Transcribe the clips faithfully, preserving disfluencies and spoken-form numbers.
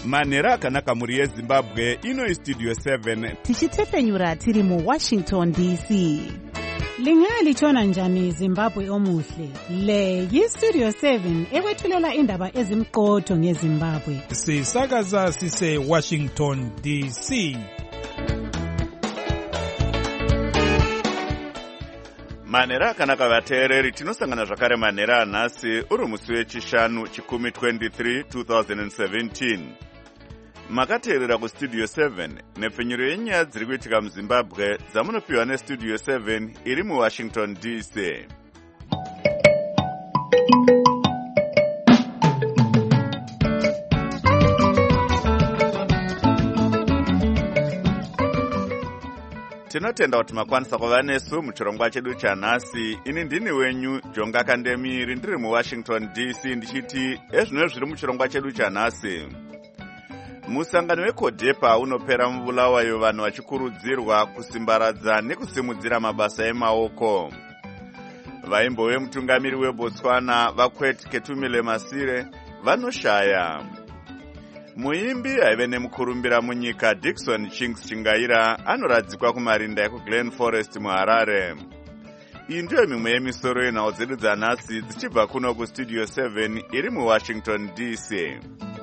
Manhero akanaka muri yeZimbabwe, ino Studio seven. Tichitefenyura tiri mu Washington D C. Lingalitshona njani Zimbabwe omuhle? Le yiStudio seven ekwethulela indaba ezimqotho ngeZimbabwe. Sisakaza sise Washington D C. Manhero akanaka vateereri, tinosangana zvakare manhero anhasi uri musi wechishanu chikumi twenty-three twenty seventeen. Makateerera kuStudio seven nepfenyuro yenyaya dziri kuitika muZimbabwe dzamunopiwa neStudio seven iri muWashington D C. Tinotenda kuti makwanisa kuva nesu muchirongwa chedu chanhasi. Ini ndini wenyu Jonga Kandemiri, ndiri muWashington D C, ndichiti ezvino zviri muchirongwa chedu chanhasi. Musangano weCODEPA unopera mubulawayo vanhu vachikurudzirwa kusimbaradza nekusimudzira mabasa emaoko. Vaimbo vemutungamiri weBotswana vakwet Ketumile Masire vanoshaya. Muimbi aive nemukurumbira munyika Dickson Chinks Chingaira anoradzikwa kumarinda ekuGlen Forest muHarare. Iyi ndiyo mimwe yemisoro yenhau dzedu dzanhasi dzichibva kuno kuStudio seven iri muWashington D C.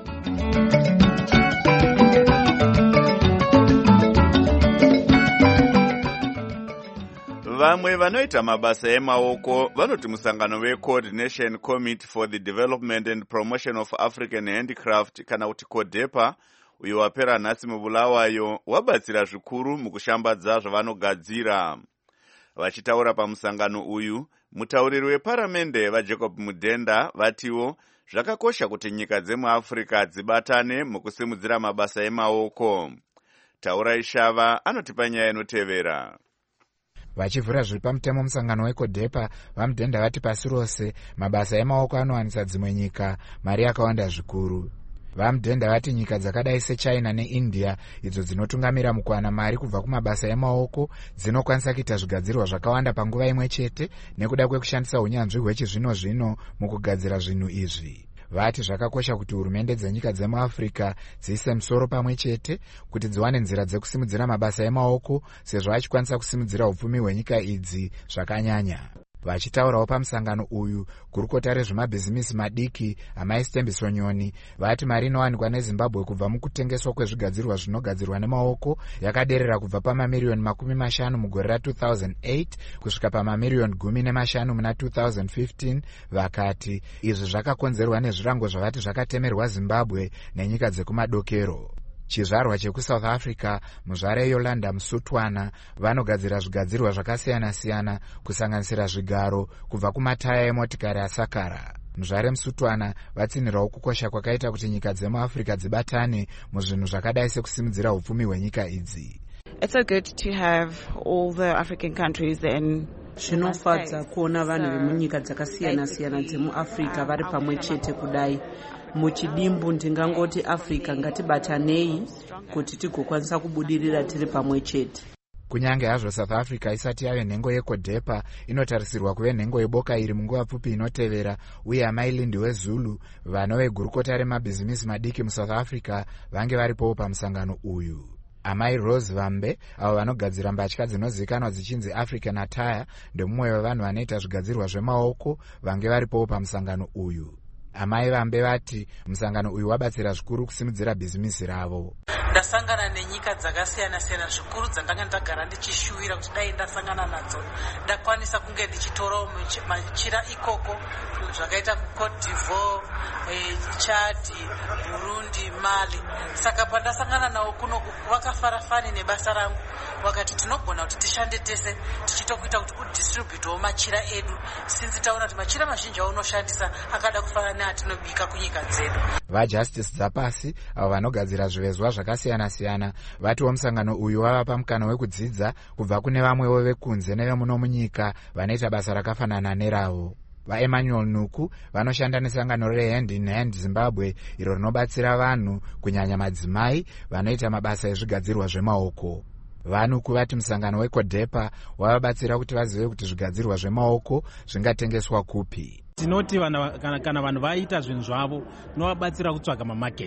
Vamwe vanoita mabasa emaoko vanoti musangano weCoordination Committee for the Development and Promotion of African Handicraft kana kuti CODEPA uyo wapera nhasi mubulawayo wabatsira zvikuru mukushambadza zvavanogadzira. Vachitaura pamusangano uyu, mutauriri weparamende vaJacob Mudenda vatiwo zvakakosha kuti nyika dzemuAfrica dzibatane mukusimudzira mabasa emaoko. Taura Ishava anotipa nyaya inotevera. Vachivhura zviri pamutemo musangano weCODEPA, vaMudhenda vati pasi rose mabasa emaoko anowanisa dzimwe nyika mari yakawanda zvikuru. VaMudhenda vati nyika dzakadai seChina neIndia idzo dzinotungamira mukuwana mari kubva kumabasa emaoko dzinokwanisa kuita zvigadzirwa zvakawanda panguva imwe chete nekuda kwekushandisa unyanzvi hwechizvino zvino mukugadzira zvinhu izvi. Vati zvakakosha kuti hurumende dzenyika dzemuAfrica dziise musoro pamwe chete kuti dziwane nzira dzekusimudzira mabasa emaoko sezvo achikwanisa kusimudzira upfumi hwenyika idzi zvakanyanya. Vachitaurawo pamusangano uyu, gurukota rezvemabhizimisi madiki Amai Stembiso Nyoni vati mari inowanikwa neZimbabwe kubva mukutengeswa kwezvigadzirwa zvinogadzirwa nemaoko yakaderera kubva pamamiliyoni makumi mashanu mugore ra two thousand eight kusvika pamamiliyoni gumi nemashanu muna two thousand fifteen. Vakati izvi zvakakonzerwa nezvirango zvavati zvakatemerwa Zimbabwe nenyika dzekumadokero. Chizvarwa chekuSouth Africa, muzvare Yolanda Musutwana vanogadzira zvigadzirwa zvakasiyana-siyana kusanganisira zvigaro kubva kumataya emotikari asakara. Muzvare Musutwana vatsinirawo kukosha kwakaita kuti nyika dzemuAfrica dzibatane muzvinhu zvakadai sekusimudzira upfumi hwenyika idzi. It's so good to have all the African countries in Zvinofadza kuona vanhu vemunyika dzakasiyana-siyana dzemuAfrica vari pamwe chete kudai. Muchidimbu ndingangoti Africa ngatibatanei kuti tigokwanisa kubudirira tiri pamwe chete. Kunyange hazvo South Africa isati yave nhengo yeCODEPA, inotarisirwa kuve nhengo yeboka iri munguva pfupi inotevera, uye Amai Lindi weZulu vano vegurukota remabhizimisi madiki muSouth Africa vange varipowo pamusangano uyu. Amai Rose Vambe avo vanogadzira mbatya dzinozivikanwa dzichinzi African Attire ndemumwe wevanhu vanoita zvigadzirwa zvemaoko vange varipowo pamusangano uyu. Amai Vambe vati musangano uyu wabatsira zvikuru kusimudzira bhizimisi ravo. Ndasangana nenyika dzakasiyana-siyana zvikuru dzandanga ndagara ndichishuwira kuti dai ndasangana nadzo ndakwanisa kunge ndichitorawo machira ikoko zvakaita kuCote d'Ivoire, Chad, Burundi, Mali. Saka pandasangana nawo kuno vakafarafani nebasa rangu wakati tinogona kuti tishande tese tichitokuita kuti kudistributewo machira edu since taona kuti machira mazhinji aunoshandisa akada kufanana neatinobika kunyika dzedu. VaJustice Dzapasi avo vanogadzira zvivezwa zvakasiyana-siyana vatiwo musangano uyu wava pamukana wekudzidza kubva kune vamwewo vekunze nevemuno munyika vanoita basa rakafanana neravo. VaEmmanuel Nuku vanoshanda nesangano reHand in Hand Zimbabwe iro rinobatsira vanhu kunyanya madzimai vanoita mabasa ezvigadzirwa zvemaoko. Vanuku vati musangano weCODEPA wavabatsira kuti vazive kuti zvigadzirwa zvemaoko zvingatengeswa kupi. Tinoti kana, kana vanhu vaita zvinhu zvavo tinovabatsira kutsvaga mamarket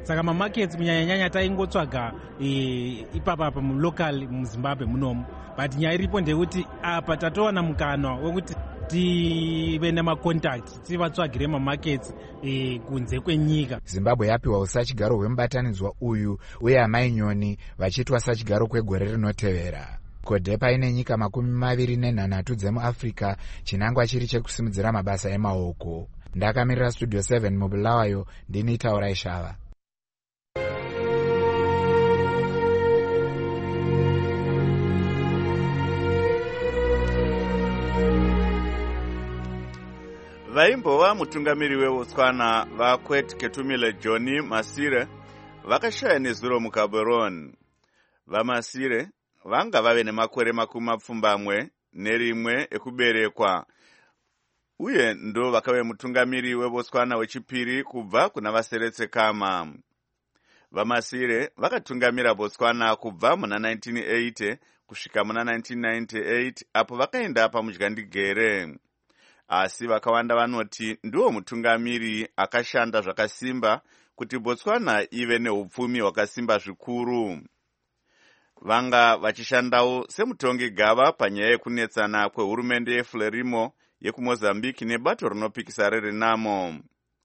saka mamarkets kunyanyanyanya taingotsvaga e, ipapapa mulocal muzimbabwe munomu, but nyaya iripo ndekuti apa tatowana mukana wekuti tive nemacontact tivatsvagire mamarkets e, kunze kwenyika. Zimbabwe yapiwa usachigaro hwemubatanidzwa uyu uye amai nyoni vachiitwa sachigaro kwegore rinotevera. Kodhepa ine nyika makumi maviri nenhanhatu dzemuafrica, chinangwa chiri chekusimudzira mabasa emaoko. Ndakamirira Studio seven mubulawayo, ndini Taurai Shava. vaimbova mutungamiri weBotswana vakwet Ketumile John Masire vakashaya nezuro muGaborone. VaMasire vanga vave nemakore makumi mapfumbamwe nerimwe ekuberekwa, uye ndo vakave mutungamiri weBotswana wechipiri kubva kuna vaSeretsekama. VaMasire vakatungamira Botswana kubva muna nineteen eighty kusvika muna nineteen ninety-eight apo vakaenda pamudyandigere. Asi vakawanda vanoti ndiwo mutungamiri akashanda zvakasimba kuti Botswana ive neupfumi hwakasimba zvikuru. Vanga vachishandawo semutongi gava panyaya yekunetsana kwehurumende yeFrelimo yekuMozambique nebato rinopikisa reRenamo.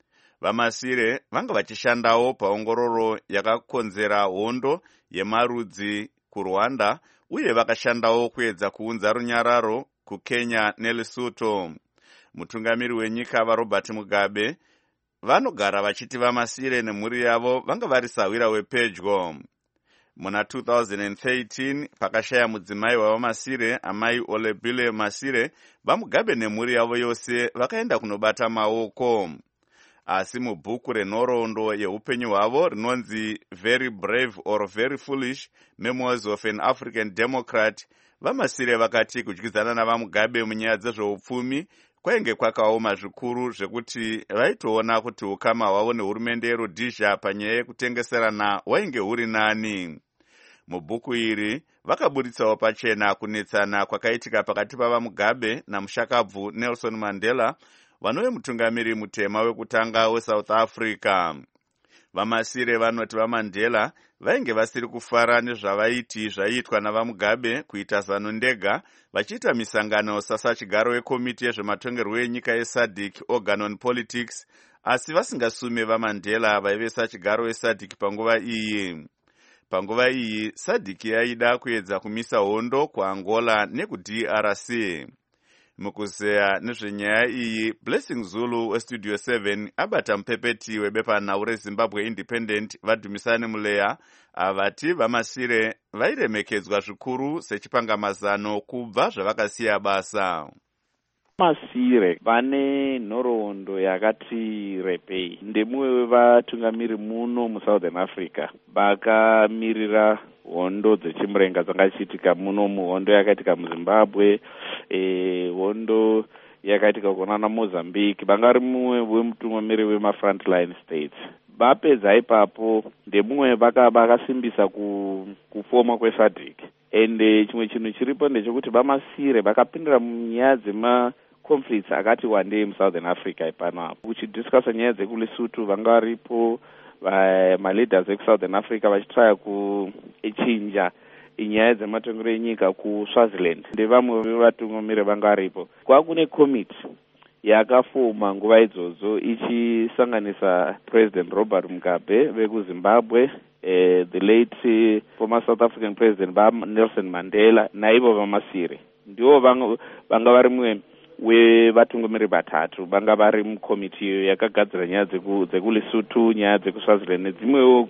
VaMasire vanga vachishandawo paongororo yakakonzera hondo yemarudzi kuRwanda, uye vakashandawo kuedza kuunza runyararo kuKenya neLesotho. Mutungamiri wenyika vaRobert Mugabe vanogara vachiti VaMasire nemhuri yavo vanga vari sawira wepedyo. Muna two thousand thirteen pakashaya mudzimai wavaMasire, amai Olebile Masire, vaMugabe nemhuri yavo yose vakaenda kunobata maoko. Asi mubhuku renhoroondo yeupenyu hwavo rinonzi Very Brave or Very Foolish Memoirs of an African Democrat, VaMasire vakati kudyidzana navaMugabe munyaya dzezveupfumi kwainge kwakaoma zvikuru zvekuti vaitoona kuti ukama hwavo nehurumende yeRhodesia panyaya yekutengeserana hwainge huri nani. Mubhuku iri vakaburitsawo pachena kunetsana kwakaitika pakati pavaMugabe namushakabvu Nelson Mandela, vanove mutungamiri mutema wekutanga weSouth Africa. VaMasire vanoti vaMandela vainge vasiri kufara nezvavaiti zvaiitwa navaMugabe kuita zano ndega, vachiita misangano sasachigaro wekomiti yezvematongerwo enyika yeSADC Organ on Politics, asi vasingasume vaMandela vaive sachigaro weSADC panguva iyi. Panguva iyi SADC yaida kuedza kumisa hondo kuAngola nekuD R C. Mukuzeya nezvenyaya iyi, Blessing Zulu weStudio seven abata mupepeti webepanhau reZimbabwe Independent Vadumisani Muleya avati VaMasire vairemekedzwa zvikuru sechipangamazano kubva zvavakasiya basa. Masire vane nhoroondo yakati rebei. Ndemumwe wevatungamiri muno muSouthern Africa vakamirira hondo dzechimurenga dzangachiitika muno muhondo yakaitika muZimbabwe, e, hondo yakaitika kunana Mozambique. Vanga ri mumwe wemutungamiri wema-frontline states. Vapedza ipapo ndemumwe vakasimbisa ku, kufoma kweSADC. Ende chimwe chinhu chiripo ndechekuti VaMasire vakapindira munyaya dzema conflicts akati wandei muSouthern Africa ipano apo. Kuchidiscussa nyaya dzekuLesotho vanga varipo, ma-leaders ekusouthern Africa vachitraya kuchinja inyaya dzematongero enyika kuSwaziland. Ndevamwe vevatungamiri vanga varipo. Kwakune committee yakafoma nguva idzodzo ichisanganisa President Robert Mugabe vekuZimbabwe, eh, the late former South African President Nelson Mandela naivo VaMasire. Ndivo vanga vari mumwe wevatungamiri vatatu vanga vari mukomiti yakagadzira nyaya dzekuLesotho, nyaya dzekuswaziland nedzimwewo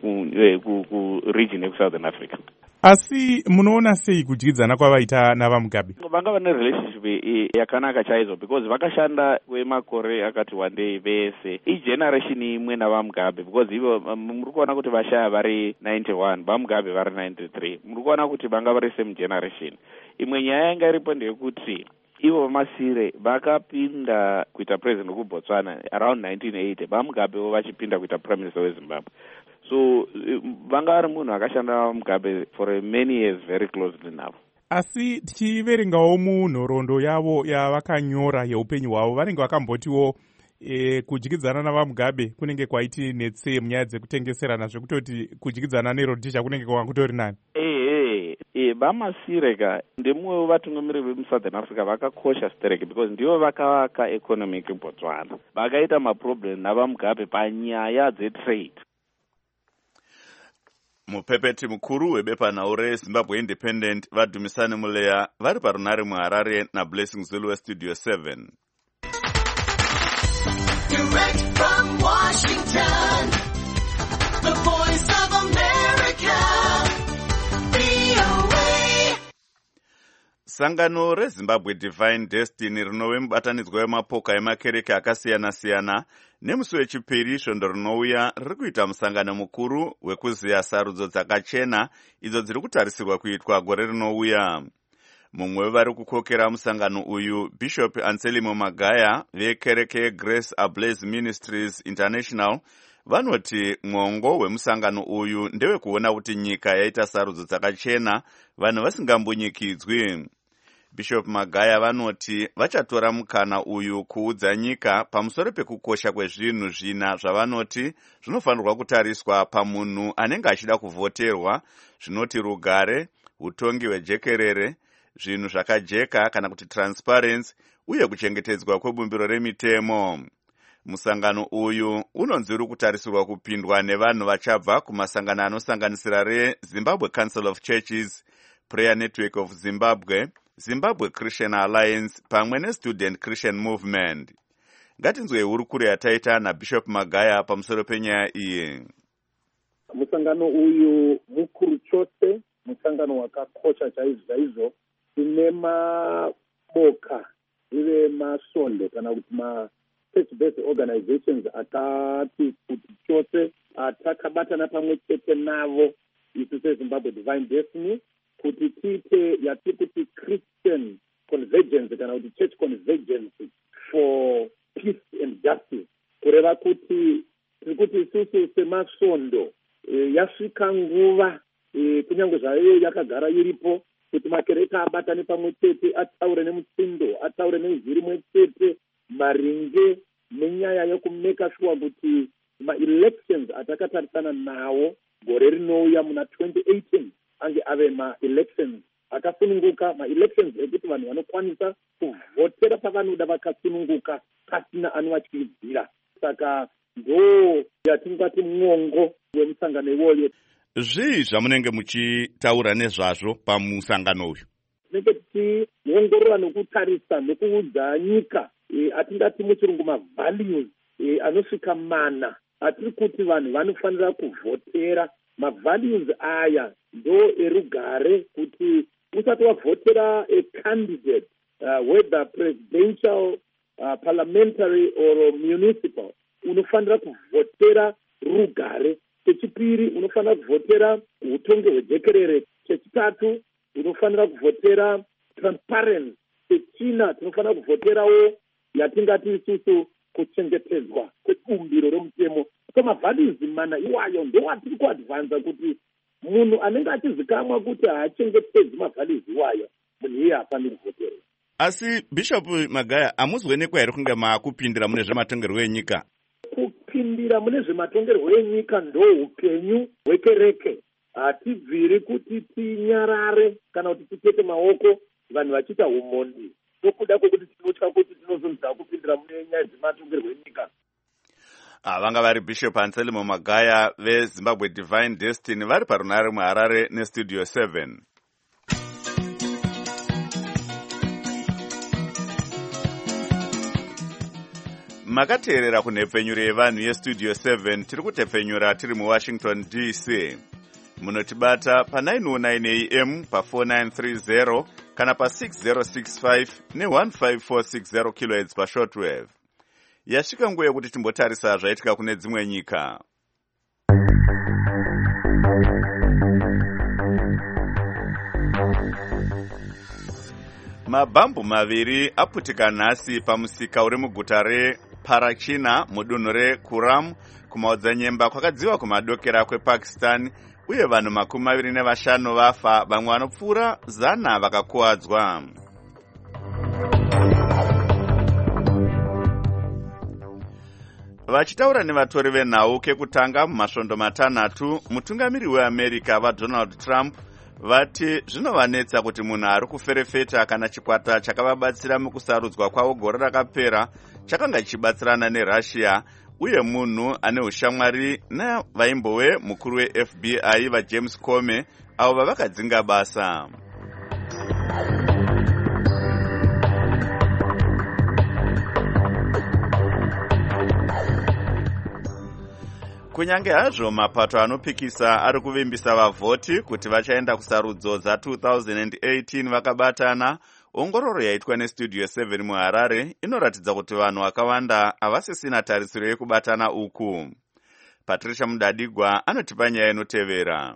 kuregion yekusouthern Africa. Asi munoona sei kudyidzana kwavaita navaMugabe? Vanga vane relationship yakanaka chaizvo because vakashanda kwemakore akati wandei vese igeneration imwe navaMugabe, because ivo muri kuona kuti vashaya vari ninety-one, vaMugabe vari ninety-three. Muri kuona kuti vanga vari same generation. Imwe nyaya yanga iripo ndeyekuti ivo VaMasire vakapinda kuita president wekuBotswana around nineteen eighty, vaMugabe vachipinda kuita prime minister weZimbabwe. So vanga vari munhu akashanda Mugabe for many years very closely now. Asi tichiverengawo munhoroondo yavo yavakanyora yeupenyu hwavo vanenge vakambotiwo e, kudyidzana navamugabe kunenge kwaiti netsei munyaya dzekutengeserana zvekutoti kudyidzana nerodhisha kunenge kwakutori nani? ehe e, vamasireka ndemumwe vatungamiri vemusouthern africa vakakosha stereke because ndivo vakavaka economic botswana vakaita maproblem navamugabe panyaya dzetrade. Mupepeti mukuru webepanhau reZimbabwe Independent vadhumisani muleya vari parunare muHarare naBlessing Zulu weStudio seven. Direct from Washington, the voice of America, V O A. Sangano reZimbabwe Divine Destiny rinove mubatanidzwa wemapoka emakereke akasiyana-siyana nemusi wechipiri svondo rinouya riri kuita musangano mukuru wekuziya sarudzo dzakachena idzo dziri kutarisirwa kuitwa gore rinouya. Mumwe wevari kukokera musangano uyu Bishop Anselmo Magaya vekereke Grace Ablaze Ministries International vanoti mwongo wemusangano uyu ndewekuona kuti nyika yaita sarudzo dzakachena vanhu vasingambunyikidzwi. Bishop Magaya vanoti vachatora mukana uyu kuudza nyika pamusoro pekukosha kwezvinhu zvina zvavanoti zvinofanirwa kutariswa pamunhu anenge achida kuvhoterwa, zvinoti rugare, utongi hwejekerere, zvinhu zvakajeka kana kuti transparency uye kuchengetedzwa kwebumbiro remitemo. Musangano uyu unonzi uri kutarisirwa kupindwa nevanhu vachabva kumasangano anosanganisira reZimbabwe Council of Churches, Prayer Network of Zimbabwe, Zimbabwe Christian Alliance pamwe neStudent Christian Movement. Ngatinzwe hurukuro yataita naBishop Magaya pamusoro penyaya iyi. Musangano uyu mukuru chose, musangano wakakosha chaizvo chaizvo, ine maboka ive masonde kana kuti ma church-based organizations akati kuti chose atakabatana pamwe chete navo isu seZimbabwe Divine Destiny kuti tiite yatiri kuti Christian convergence kana kuti church convergence for peace and justice, kureva kuti tiri kuti isusu semasondo e, yasvika nguva e, kunyange zvayo yakagara iripo kuti makereke abatane pamwe chete ataure nemutsindo, ataure nenzwi rimwe chete maringe nenyaya yokumeka sure kuti ma-elections atakatarisana nawo gore rinouya muna twenty eighteen ange ave ma-elections akasununguka, ma-elections ekuti vanhu vanokwanisa kuvhotera pavanoda vakasununguka pasina anovatyidzira. Saka ndo yatingati mwongo wemusangano iwoyo. Zvii zvamunenge muchitaura nezvazvo pamusangano uyu? Tinenge tichiongorora nokutarisa nokuudza nyika e, atingati muchirungu ma-values e, anosvika mana atiri kuti vanhu vanofanira kuvhotera. Ma-values aya ndo erugare kuti usati wavhotera a candidate uh, whether presidential, uh, parliamentary or municipal, unofanira kuvhotera rugare. Chechipiri unofanira kuvhotera utongi hwejekerere. Chechitatu unofanira kuvhotera transparency. Chechina tinofanira kuvhoterawo yatingati isusu kuchengetedzwa kwebumbiro remutemo. So mavalues mana iwayo ndowatiri kuadvanza kuti munhu anenge achizikamwa kuti haachengetedzi mavalues iwayo munhu iye hafaniri kuvhoterwa. Asi Bishop Magaya, hamuzionekwa here kunge maakupindira mune zvematongerwo enyika? Kupindira mune zvematongerwo enyika ndo upenyu hwekereke. Hatibviri kuti tinyarare kana kuti tipete maoko vanhu vachiita umondi nokuda kwekuti tinotya kuti tinozonza kupindira mune nyaya dzematongerwo enyika. Vanga vari Bishop Anselmo Magaya veZimbabwe Divine Destiny vari parunare muHarare neStudio seven. Makateerera kunhepfenyuro yevanhu yeStudio seven tiri kutepfenyura tiri muWashington D C. Munotibata pa nine oh nine A M pa four nine three zero kana pa six zero six five ne one five four six zero kilohertz pa shortwave. Yasvika nguva yekuti timbotarisa zvaitika kune dzimwe nyika. Mabhambu maviri aputika nhasi pamusika uri muguta reParachina mudunhu reKuram kumaodzanyemba kwakadziva kumadokera kwePakistan, uye vanhu makumi maviri nevashanu vafa, vamwe vanopfuura zana vakakuwadzwa. Vachitaura nevatori venhau kekutanga mumasvondo matanhatu, mutungamiri weAmerica vaDonald Trump vati zvinovanetsa kuti munhu ari kuferefeta kana chikwata chakavabatsira mukusarudzwa kwavo gore rakapera chakanga chichibatsirana neRussia, uye munhu ane ushamwari navaimbove mukuru weF B I vaJames Comey avo vavakadzinga basa. Kunyange hazvo mapato anopikisa ari kuvimbisa vavhoti kuti vachaenda kusarudzo dza two thousand eighteen vakabatana, ongororo yaitwa neStudio seven muHarare inoratidza kuti vanhu vakawanda havasisina tarisiro yekubatana uku. Patricia Mudadigwa anotipa nyaya inotevera.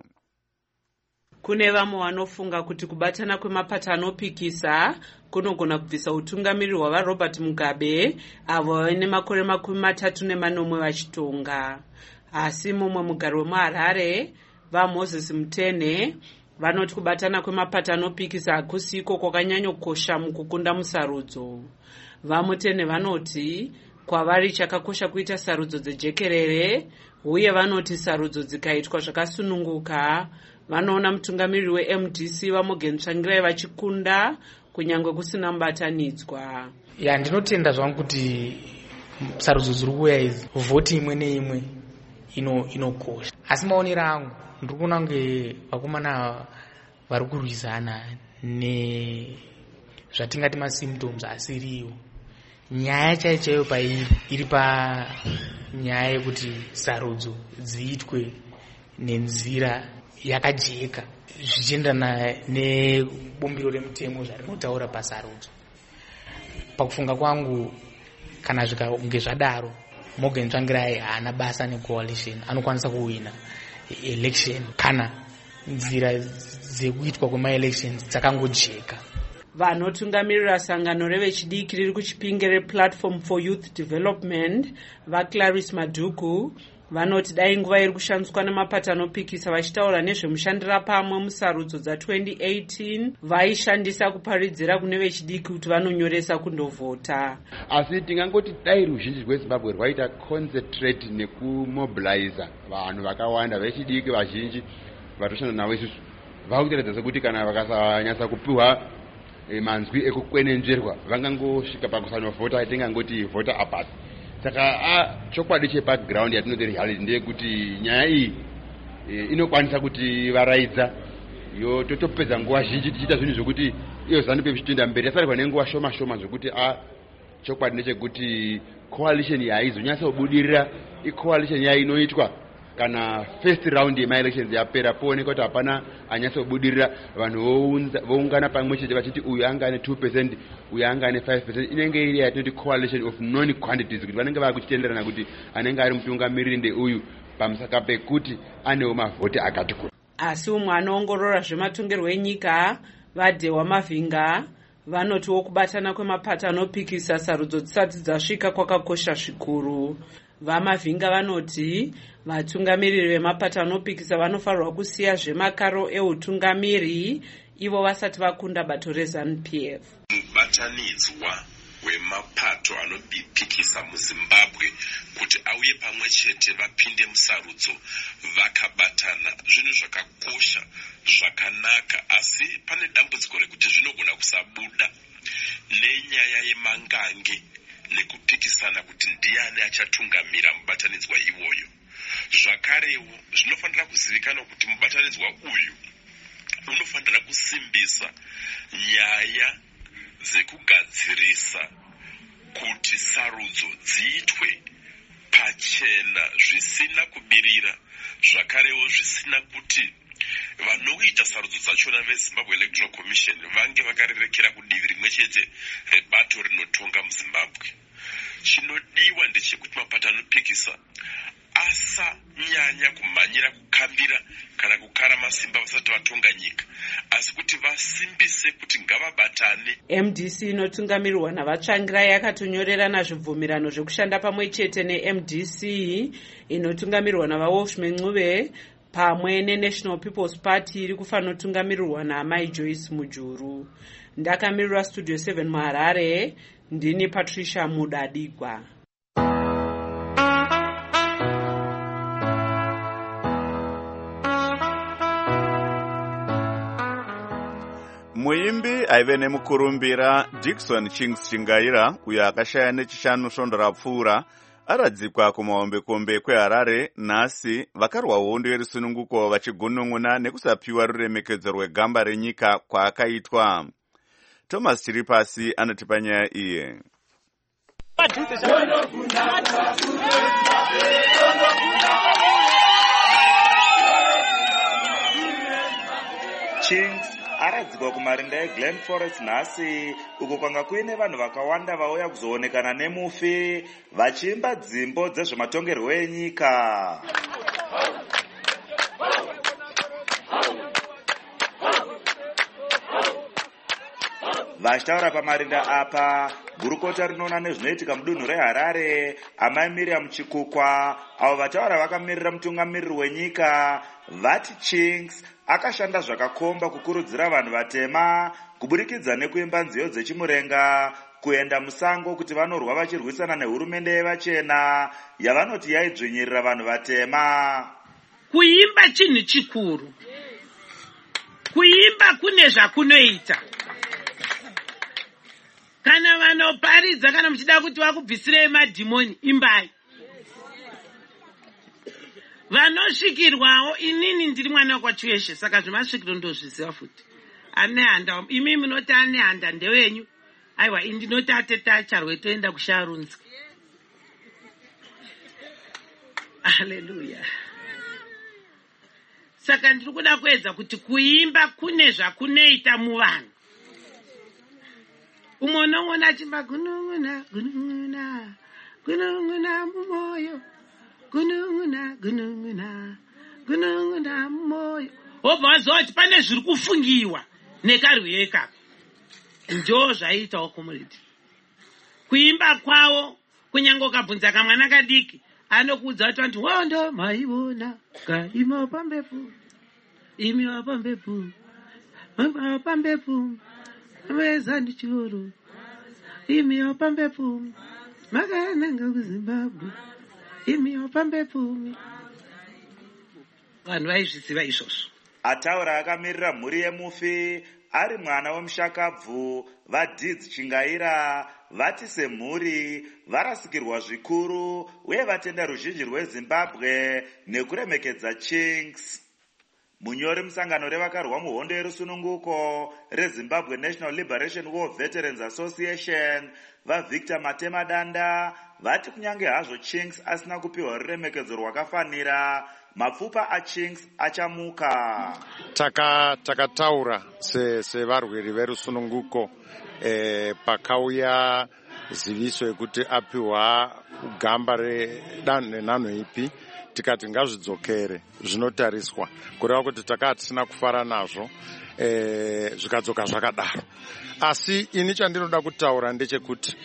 Kune vamwe vanofunga kuti kubatana kwemapato anopikisa kunogona kubvisa utungamiri hwavaRobert Mugabe avo vane makore makumi matatu nemanomwe vachitonga. Asi mumwe mugari wemuHarare vaMoses Mutene vanoti kubatana kwemapato anopikisa hakusiko kwakanyanyokosha mukukunda musarudzo. VaMutene vanoti kwavari chakakosha kuita sarudzo dzejekerere, uye vanoti sarudzo dzikaitwa zvakasununguka vanoona mutungamiri weM D C vaMorgan Tsvangirai vachikunda kunyange kusina mubatanidzwa. Ya ndinotenda zvangu kuti sarudzo dziri kuuya idzi vhoti imwe neimwe ino inokosha, asi maonero angu ndiri kuona kunge vakomana vari kurwisana nezvatingati masymptoms asiriwo. Nyaya chaiyo chaiyo pairi iri panyaya yekuti sarudzo dziitwe nenzira yakajeka zvichiendana nebumbiro remutemo zvarinotaura pasarudzo. Pakufunga kwangu kana zvikange zvadaro Morgan Tsvangirai haana basa necoalition, anokwanisa kuwina election kana nzira dzekuitwa kwemaelections dzakangojeka. Vanotungamirira sangano revechidiki riri kuchipinge rePlatform for Youth Development vaClarice Maduku vanoti dai nguva iri kushandiswa nemapato anopikisa vachitaura nezvemushandira pamwe musarudzo dza twenty eighteen vaishandisa kuparidzira kune vechidiki kuti vanonyoresa kundovhota. Asi tingangoti dai ruzhinji rweZimbabwe rwaita concentrate nekumobiliza vanhu vakawanda vechidiki vazhinji vatoshanda navo isusu, vakuteredza sekuti kana vakasanyasa kupiwa manzwi ekukwenenzverwa vangangosvika pakusanovhota, tingangoti vhota apasi. Saka a chokwadi chepaground yatinoti reality ndeyekuti nyaya iyi inokwanisa kuti varaidza yo totopedza nguva zhinji tichiita zvinhu zvokuti iyo ZANU-P F ichitoenda mberi yasarirwa nenguva shoma shoma zvokuti a chokwadi ndechekuti coalition haizonyatsa kubudirira icoalition yayo inoitwa kana first round yemaelections yapera pooneka kuti hapana anyatsa kubudirira, vanhu voungana pamwe chete vachiti uyu anga ane two percent uyu anga ane five percent. Inenge iri yatinoti coalition of non quantities, kuti vanenge vava kuchitenderana kuti anenge ari mutungamiriri ndeuyu pamusaka pekuti anewo mavhoti akati kuti. Asi umwe anoongorora zvematongerwo enyika vaDhewa Mavhinga vanotiwo kubatana kwemapato anopikisa sarudzo dzisati dzasvika kwakakosha zvikuru. VaMavhinga vanoti vatungamiriri vemapato anopikisa vanofanirwa kusiya zvemakaro eutungamiri ivo vasati vakunda bato reZANU-P F. Mubatanidzwa wemapato anopikisa muZimbabwe kuti auye pamwe chete vapinde musarudzo vakabatana zvinhu zvakakosha zvakanaka, asi pane dambudziko rekuti zvinogona kusabuda nenyaya yemangange nekupikisana kuti ndiani achatungamira mubatanidzwa iwoyo. Zvakarewo zvinofanira kuzivikanwa kuti mubatanidzwa uyu unofanira kusimbisa nyaya dzekugadzirisa kuti sarudzo dziitwe pachena zvisina kubirira, zvakarewo zvisina kuti vanoita sarudzo dzachona veZimbabwe Electoral Commission vange vakarerekera kudivi rimwe chete rebato rinotonga muZimbabwe. Chinodiwa ndechekuti mapato anopikisa asanyanya kumhanyira kukambira kana kukara masimba vasati vatonga nyika, asi kuti vasimbise kuti ngavabatane. M D C inotungamirirwa navaTsvangirai yakatonyorerana zvibvumirano zvekushanda pamwe chete neM D C inotungamirirwa navaWolfman Ncube pamwe neNational People's Party iri kufanotungamirirwa naMai Joyce Mujuru. Ndakamirira Studio seven muHarare, ndini Patricia Mudadigwa. muimbi aive nemukurumbira Dickson Chinks Chingaira uyo akashaya nechishanu svondo rapfuura aradzikwa kumahombekombe kweHarare nhasi. vakarwa hondo yerusununguko vachigunun'una nekusapiwa ruremekedzo rwegamba renyika kwaakaitwa. Thomas Chiripasi anotipa nyaya iye. Chinks aradzikwa kumarinda eGlen Forest nhasi, uko kwanga kuine vanhu vakawanda vauya kuzoonekana nemufi vachiimba dzimbo dzezvematongerwo enyika. Vachitaura pamarinda apa, gurukota rinoona nezvinoitika mudunhu reHarare, amai Miriam Chikukwa, avo vataura vakamirira mutungamiriri wenyika, vati Chinks akashanda zvakakomba kukurudzira vanhu vatema kuburikidza nekuimba nziyo dzechimurenga kuenda musango kuti vanorwa vachirwisana nehurumende yevachena yavanoti yaidzvinyirira vanhu vatema. Kuimba chinhu chikuru, kuimba kune zvakunoita. Kana vanoparidza kana muchida kuti vakubvisirei madhimoni, imbai. Vanosvikirwawo, inini ndiri mwana kwaChueshe, saka zvemasvikiro ndozviziva futi. Ane handa, imi munoti ane handa ndewenyu. Aiwa, indinoti ateta charwe toenda kusharunzi. Hallelujah. Saka ndiri kuda kuedza kuti kuimba kune zvakunoita muvanhu. Umonongona achimba gununguna, gununguna, gununguna mumoyo. Gununguna, gununguna, gununguna mumoyo. Obva wazoti pane zviri kufungiwa nekarwiyo ikako. Ndo zvaitawo community. Kuimba kwawo kunyange ukabvunza kamwana kadiki anokuudza kuti vantu wondo maivona kaima pambepo. Imi wapambepo. Mama pambepo. Ameza ndichoro. Imi wapambepo. Makananga kuZimbabwe. Imi wapambepo. Vanhu vaizviziva izvozvo. Ataura akamirira mhuri yemufi ari mwana wemushakabvu, vaDids Chingaira vati semhuri varasikirwa zvikuru uye vatenda ruzhinji rweZimbabwe nekuremekedza Chinks. Munyori musangano revakarwa muhondo yerusununguko reZimbabwe National Liberation War Veterans Association vaVictor Matema Danda vati kunyange hazvo Chinks asina kupiwa ruremekedzo rwakafanira, mapfupa aChinks achamuka. Taka takataura se sevarweri verusununguko eh, pakauya ziviso yekuti apiwa gamba redanho nenhanho ipi, tikati ngazvidzokere zvinotariswa kureva kuti takati tisina kufara nazvo eh, zvikadzoka zvakadaro. Asi ini chandinoda kutaura ndechekuti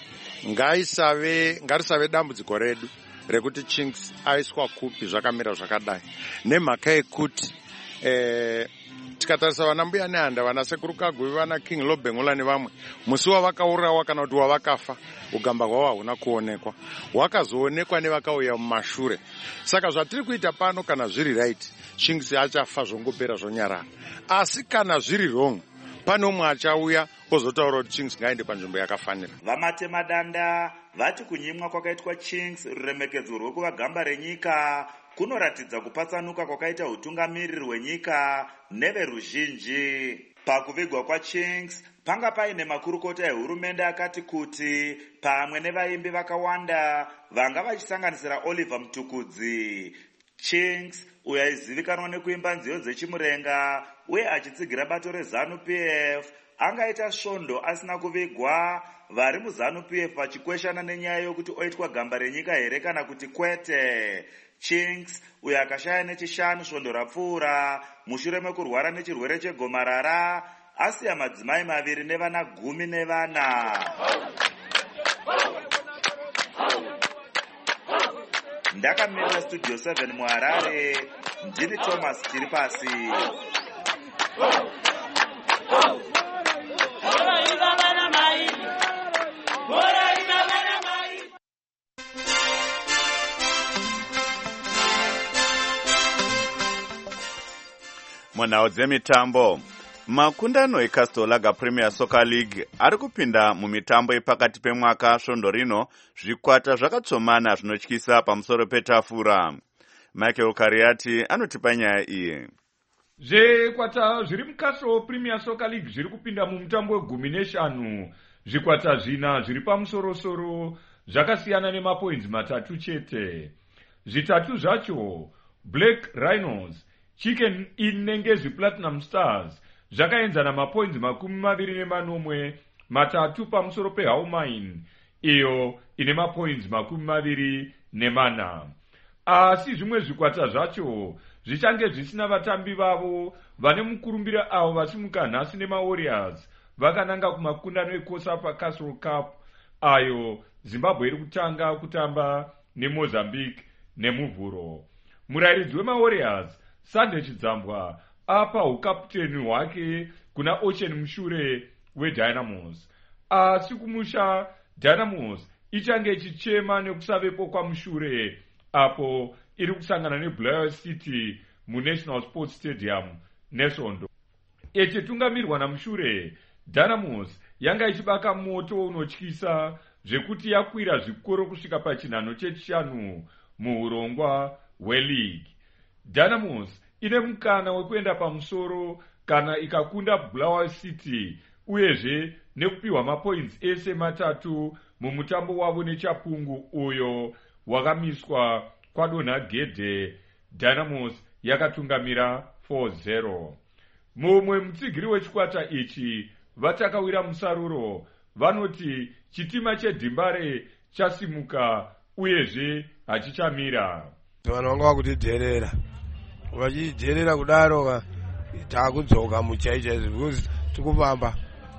ngaisave ngarisave dambudziko redu rekuti Chinks aiswa kupi zvakamira zvakadai, nemhaka yekuti eh, tikatarisa vana mbuya nehanda, vana sekuru Kagwe, vana King Lobengula nevamwe, musi wavakaurawa kana kuti wavakafa ugamba hwavo hahuna kuonekwa, hwakazoonekwa nevakauya mumashure. Saka zvatiri kuita pano, kana zviri right, Chinks achafa zvongopera zvonyarara. Asi kana zviri wrong, pane umwe achauya ozotaura kuti Chinks ngaende panzvimbo yakafanira. Vamatema Danda vati kunyimwa kwakaitwa Chinks ruremekedzo rwekuva gamba renyika kunoratidza kupatsanuka kwakaita utungamiriri hwenyika neveruzhinji. Pakuvigwa kwaChinks panga paine makurukota ehurumende akati kuti pamwe nevaimbi vakawanda vanga vachisanganisira Oliver Mtukudzi. Chinks uyo aizivikanwa nekuimba nziyo dzechimurenga uye achitsigira bato reZanu P F angaita svondo asina kuvigwa, vari muZanu P F vachikweshana nenyaya yokuti oitwa gamba renyika here kana kuti kwete. Chinks uyo akashaya nechishanu svondo rapfuura mushure mekurwara nechirwere chegomarara, asiya madzimai maviri nevana gumi nevana. Ndakamirira Studio seven muHarare, ndini Thomas Chiripasi. Munhau dzemitambo, Makundano eCastle Lager Premier Soccer League ari kupinda mumitambo ipakati pemwaka svondo rino, zvikwata zvakatsomana zvinotyisa pamusoro petafura. Michael Kariati anotipa nyaya iyi. Zvikwata zviri muCastle Premier Soccer League zviri kupinda mumutambo wegumi neshanu. Zvikwata zvina zviri pamusoro-soro zvakasiyana nemapoints matatu chete. Zvitatu zvacho Black Rhinos, Chicken Inn nenge Platinum Stars zvakaenzana mapoints makumi maviri nemanomwe, matatu pamusoro peHowmine iyo ine mapoints makumi maviri nemana. Asi zvimwe zvikwata zvacho zvichange zvisina vatambi vavo vane mukurumbira avo vasimuka nhasi nemaWarriors vakananga kumakundano eCOSAPA Castle Cup ayo Zimbabwe iri kutanga kutamba neMozambique nemuvhuro. Murairidzi wemaWarriors Sande Chidzambwa apa ukapteni hwake kuna Ocean Mushure weDynamos. Asi kumusha Dynamos ichange ichichema nekusavepo kwa Mushure apo iri kusangana neBlair City muNational Sports Stadium nesvondo. Ichitungamirwa naMushure, Dynamos yanga ichibaka moto unotyisa zvekuti yakwira zvikoro kusvika pachinhano chechishanu muurongwa hweleague. Dynamos ine mukana wekuenda pamusoro kana ikakunda Blair City uyezve nekupiwa mapoints ese matatu mumutambo wavo nechapungu uyo wakamiswa kwadonha gedhe. Dynamos yakatungamira four zero. Mumwe mutsigiri wechikwata ichi vatakawira musaruro vanoti chitima cheDimbare chasimuka uyezve hachichamira. Vanhu vanga vakutidherera vachidherera kudaro taakudzoka muchaichaizvo because tikufamba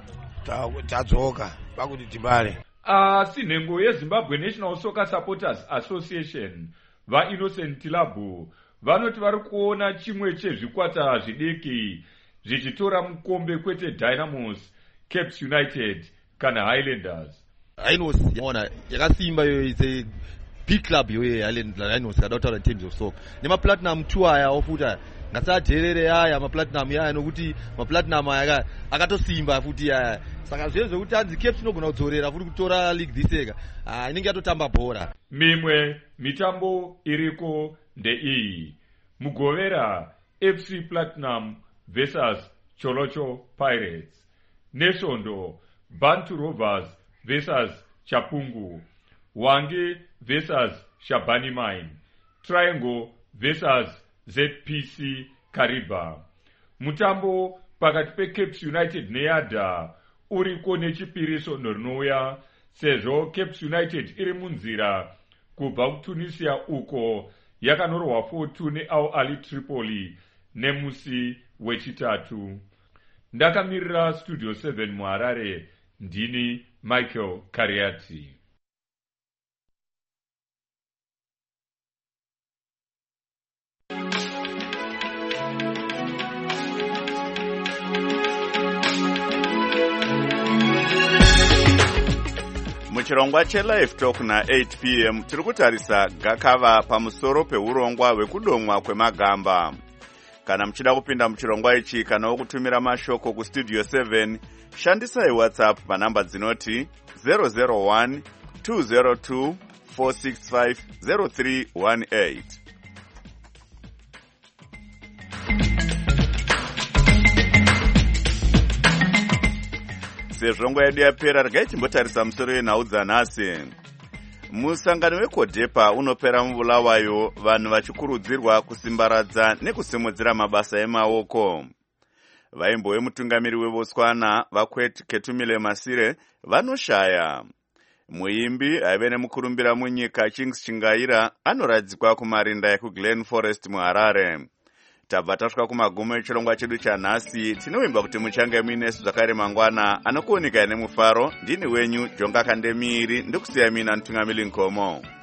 tadzoka pakuti Dimbare. Asi nhengo yeZimbabwe National Soccer Supporters Association vaInnocent Tilabu vanoti vari kuona chimwe chezvikwata zvidiki zvichitora mukombe kwete Dynamos, Cape United kana Highlanders. Rhinos yaona yakasimba yo ise big club yo Rhinos kadautaura in terms of soccer. Nema Platinum tour aya ofuta ngasadherere aya ma Platinum aya nokuti ma Platinum aya akatosimba futi aya. Saka zvezvo kuti anzi Cape inogona kudzorera futi kutora league diseka. Ah inenge yatotamba bhora. Mimwe mitambo iriko ndeiyi. Mugovera F C Platinum versus Cholocho Pirates. Nesvondo Bantu Rovers versus Chapungu. Wange versus Shabani Mine. Triangle versus Z P C Kariba. Mutambo pakati peCape United neYada uriko nechipiri svondo rinouya sezvo Cape United iri munzira kubva kuTunisia uko yakanorwa four two neAl Ahly Tripoli nemusi wechitatu. Ndakamirira Studio seven muHarare, ndini Michael Kariati. Muchirongwa cheLive Talk na eight p m tiri kutarisa gakava pamusoro peurongwa hwekudomwa kwemagamba. Kana muchida kupinda muchirongwa ichi kana kutumira mashoko kuStudio seven, shandisai WhatsApp panhamba dzinoti zero zero one two zero two four six five zero three one eight. Sezvo nguva yedu yapera, regai timbotarisa musoro yenhau dzanhasi. Musangano weCODEPA unopera mubulawayo, vanhu vachikurudzirwa kusimbaradza nekusimudzira mabasa emaoko. Vaimbo vemutungamiri weBotswana vaKetumile Masire vanoshaya. Muimbi aive nemukurumbira munyika Kings Chingaira anoradzikwa kumarinda ekuGlen Forest muHarare. Tabva tasvika kumagumo echirongwa chedu chanhasi. Tinovimba kuti muchange muinesu zvakare mangwana anokuoneka nemufaro. Ndini wenyu Jonga Kandemiri, ndikusiya mina Ntungamiri Nkomo.